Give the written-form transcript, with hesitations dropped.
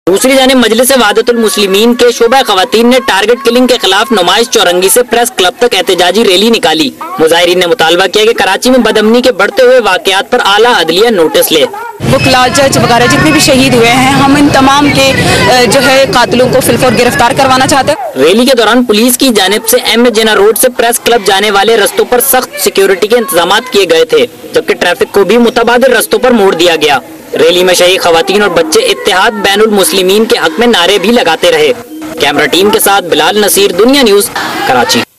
दूसरी जानिब मजलिस वहदतुल मुस्लिमीन के शोबा खवातीन ने टारगेट किलिंग के खिलाफ नुमाइश चौरंगी से प्रेस क्लब तक एहतजाजी रैली निकाली। मुजाहिरीन ने मुतालबा किया कि कराची में बदअमनी के बढ़ते हुए वाकयात पर आला अदलिया नोटिस ले। वकला, जज वगैरह जितने भी शहीद हुए हैं, हम इन तमाम के जो है कातिलों को फिलफौर गिरफ्तार करवाना चाहते हैं। रैली के दौरान पुलिस की जानिब से एम जिना रोड से प्रेस क्लब जाने वाले रस्तों पर सख्त सिक्योरिटी के इंतजाम किए गए थे, जबकि ट्रैफिक को भी मुतबादिल रस्तों पर मोड़ दिया गया। रैली में शहीद खवातीन और बच्चे इत्तेहाद बैनुल मुस्लिमीन के हक में नारे भी लगाते रहे। कैमरा टीम के साथ बिलाल नसीर, दुनिया न्यूज़, कराची।